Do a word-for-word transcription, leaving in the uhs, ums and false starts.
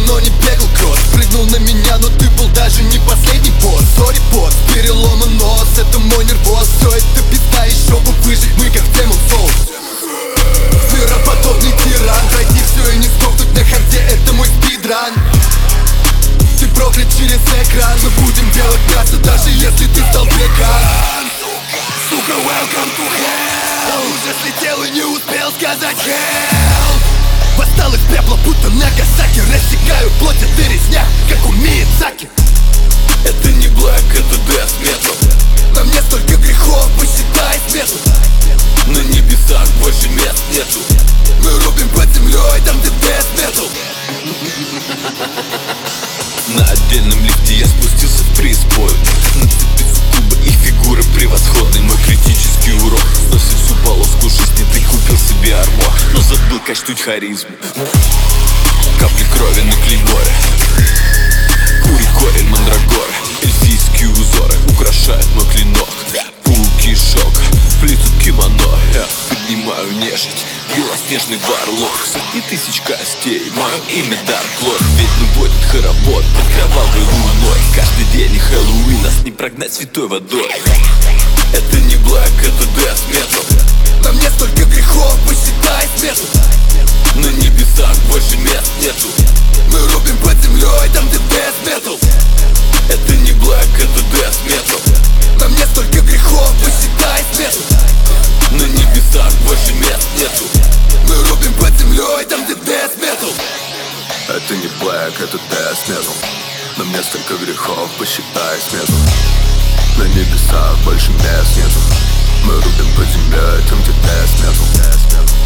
но не бегал кросс. Прыгнул на меня, но ты был даже не последний босс. Сори, босс, переломан нос, это мой нервоз. Все это пизда, еще бы выжить, мы как Демон Соул. Звероподобный тиран, пройти все и не сдохнуть на харде, это мой спидран. Ты проклят через экран, мы будем делать мясо, даже если ты стал веган. Сука, welcome to hell. Уже слетел и не успел сказать hell. Восстал из пепла, будто Нагасаки. Рассекаю плоть, а ты резня, как у Миядзаки. Это не блэк, это дэс метал. На мне столько грехов, посчитай смету. На небесах больше мест нету. Мы рубим под землей, там где дэс метал. На отдельном лифте я спустился в преисподнюю. Нацепив кубы и фигуры превосходный. Мой критический урок сносит всю полоску жизни. Ты купил себе армор, но забыл качнуть харизму. Капли крови на клейморе. Кури корень мандрагоры. Эльфийские узоры украшают мой клинок. Пауки шока плетут кимоно. Я поднимаю нежить, белоснежный варлок. Сотни тысяч костей, мое имя Дарк Лорд. Ведьмы водят хоровод под кровавой луной. Каждый день и Хэллоуин, нас не прогнать святой водой. Это не блэк, это дэс метал. На мне столько грехов, посчитай смету. На небесах больше мест нету. Мы рубим под землей, там где дэс метал. Это не блэк, это дэс метал. На мне столько грехов, посчитай смету. На небесах больше мест нету. Мы рубим под землей, там где дэс метал. Это не блэк, это дэс метал. На мне столько грехов, посчитай смету. На небесах больше мест нету. Мы рубим под землей, там где дэс метал.